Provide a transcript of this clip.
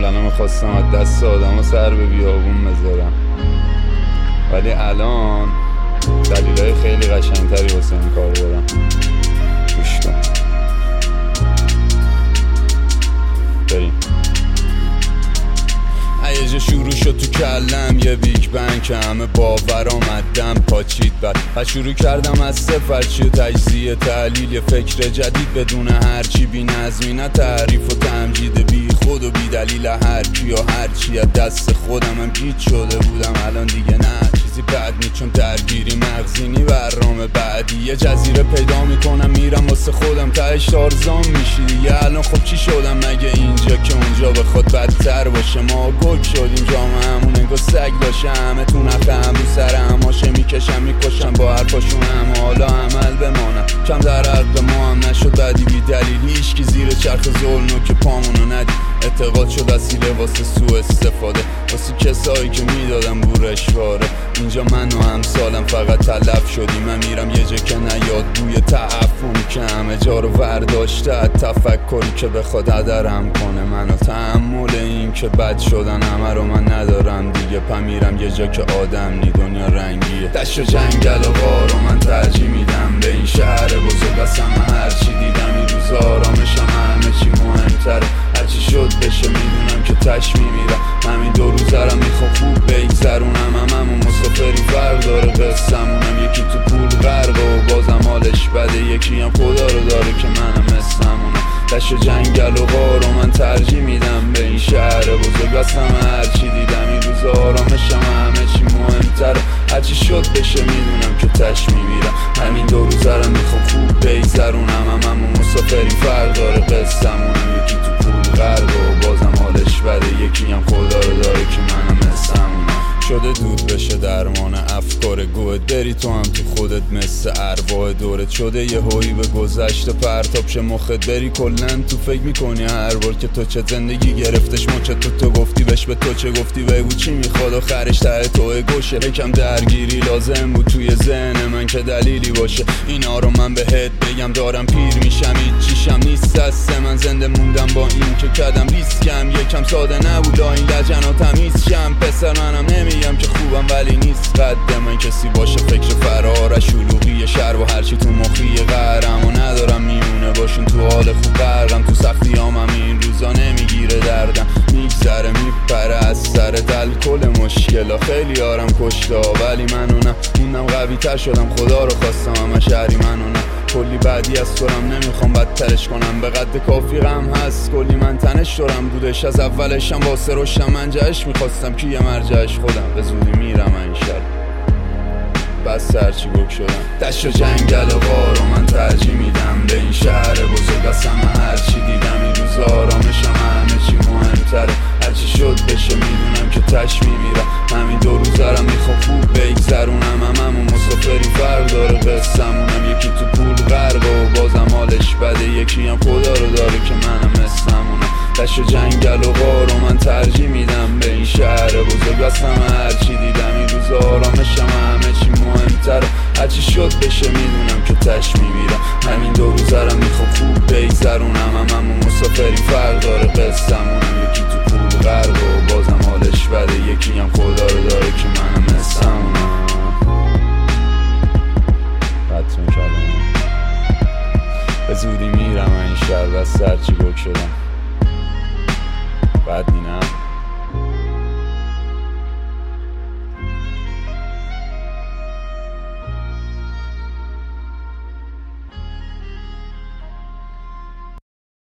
قبلا میخواستم از دست آدم سر به بیابون بذارم، ولی الان دلیلای خیلی قشنگتری واسه این کار دارم. گوش کن بریم. یه جا شروع شد تو کلم یه بیگ بنگ که همه باور آمدم پاچید و شروع کردم از صفر چی و تجزیه تحلیل یه فکر جدید بدون هرچی بی نظمی نه تعریف و تمجید بی خود و بی دلیل هرکی و هرچی از دست خودم هم گیج شده بودم. الان دیگه نه چیزی بد نی چون درگیری مغزینی برنامه بعدی یه جزیره پیدا میکنم میرم واسه خودم تهش تارزان میشی دیگه. الان خب چی شدم مگه اینجا که اونجا بخواد بدتر باشه؟ ما گل شدیم جامعه‌مون انگار سگ داشه همه تو نخم رو سر هماشه میکشم میکشم با حرفاشون هم حالا عمل بمانم کم در عقل ما هم نشد بدی بی دلیلی هیچکی زیر چرخ ظلم که پامونو ندید اعتقاد شد وسیله واسه سوء استفاده واسه کسایی که میدادم بورشواره. اینجا من و همسالم فقط تلف شدیم من میرم یه جا که نیاد بوی تعفنی که همه جا رو ورداشته از تفکری که بخواد هدرم کنه منو تحمل این که بد شدن همه رو من ندارم دیگه. پا میرم یه جا که آدم نی دنیا رنگیه دشت و جنگل و غار و من ترجیح میدم به این شهر بزرگ از همه هرچی دیدم این روز آرامشم همه چی مهمتره هرچی شد بشه میدونم که تش میمیرم همین دو روزرم میخوام خوب بگذرونم هممون مسافری فرق داره قصمونم یکی تو پول غرقه و بازم حالش بده یکی هم خدا رو داره که منم مثلمونم دشت و جنگل و غار و من ترجیح میدم به این شهر بزرگ از همه هرچی دیدم این روز آرامشم همه چی مهمتره هرچی شد بشه میدونم که تش میمیرم همین دو روزرم میخوام خوب بگذرونم هممون مسافری فرق داره قصمونم یکی تو پول غرقه و بازم حالش بده یکی هم خدا رو داره که منم مثلمونم شده دود بشه درمان افکار گوهت بری تو هم تو خودت مثل ارواح دورت شده یه هایی به گذشته پرتاب شه مخت بری کلن تو فکر میکنی هر بار که تو چه زندگی گرفتش مچه تو گفتی بهش به تو چه گفتی بگو چی میخواد آخرش ته تو گوشه یکم درگیری لازم بود توی ذهن من که دلیلی باشه اینا رو من بهت بگم دارم پیر میشم هیچ چیشم نیست دست من زنده موندم با این که کردم ریسکم یکم ساده نبود این لجن و تمیز شم پسر منم نمیگم که خوبم ولی نیست قد من کسی باشه فکر فرار شلوغی شهر و هرچی تو مخی قهرم و ندارم میونه باشون تو حال خوب غرقم تو سختی هم این روزا نمیگیره دردم میگذره میپره از سر دل کل مشکلا خیلی آرم کشتا ولی منو نه موندم قوی تر شدم خدا رو خواستم همه شهری منو نه کلی بعدی از سرم نمیخوام بدترش کنم به قد کافی غم هست کلی من تنش شدم بودش از اولشم واسه رشدم منجهش میخواستم که یه مرجعش خودم به زودی میرم این شهر بس هرچی گک شدم دشت و جنگل و غار و من ترجیح میدم به این شهر بزرگ از همه هرچی دیدم این روز آرامشم همه چی مهمتره هرچی شد بشه میدونم که تش میمیرم همین دو روزرم میخوام خوب بگذرونم هممون مسافری فرق داره قصمونم یکی تو پول غرقه و بازم حالش بده یکی هم خدا رو داره که منم مثلمونم دشت و جنگل و غار و من ترجیح میدم به این شهر بزرگ از همه هرچی دیدم این روز آرامشم همه چی مهمتره هرچی شد بشه میدونم که تش میمیرم همین دو روزرم میخوام خوب بگذرونم هممون مسافری فرق داره قصمونم یکی تو پول غرقه و بازم حالش بده یکی هم خدا رو داره که منم مثلمونم ختم کردم به زودی میرم این شهر بس هرچی گک شدم بد نی نه